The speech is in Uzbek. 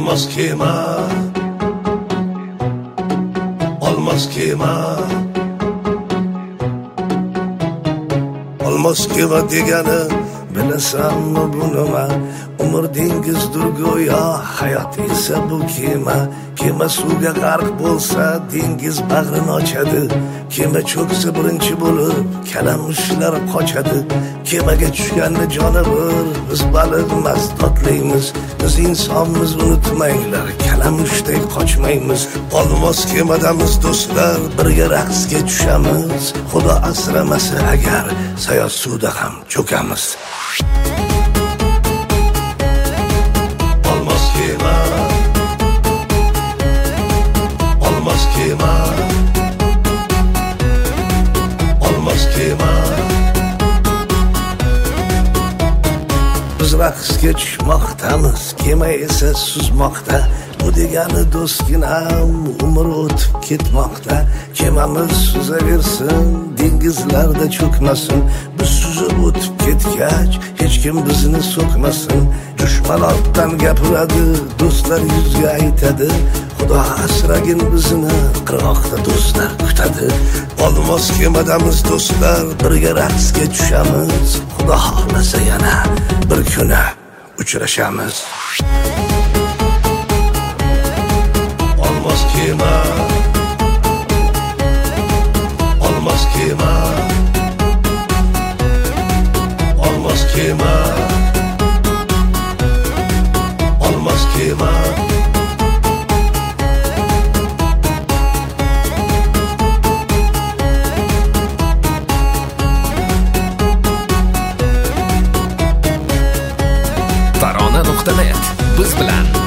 olmaz kema, olmaz kema, olmaz kema degani bilasanmi bu nima? Umr dengizdir go'yo, hayot esa bu kema. Kema suvga g'arq bo'lsa, dengiz bag'rini ochadi. Kema cho'ksa birinchi bo'lib, kalamushlar qochadi. Kemaga tushganni jonivor, biz baliqmas totlaymiz. Biz insonmiz, unutmanglar, kalamushdek qochmaymiz. Olmos kemadamiz do'stlar, birga raqsga tushamiz. Xudo asramasa agar, sayoz suvda ham cho'kamiz. Olmos kema, olmos kema, olmos kema. Biz raqsga tushmoqdamiz, kema esa suzmoqda. Bu degani do'stginam, umr o'tib ketmoqda. Kemamiz suzaversin, dengizlarda cho'kmasin. Biz suzib o'tib ketgach, hech kim bizni so'kmasin. Dushman ortdan gapiradi, do'stlar yuzga aytadi. Xudo asragin bizni, qirg'oqda do'stlar kutadi. Olmos kemadamiz do'stlar, birga raqsga tushamiz. Xudo xohlasa yana bir kuni uchrashamiz. Olmos kema, olmos kema, olmos kema, olmos kema. Tarona.net biz bilan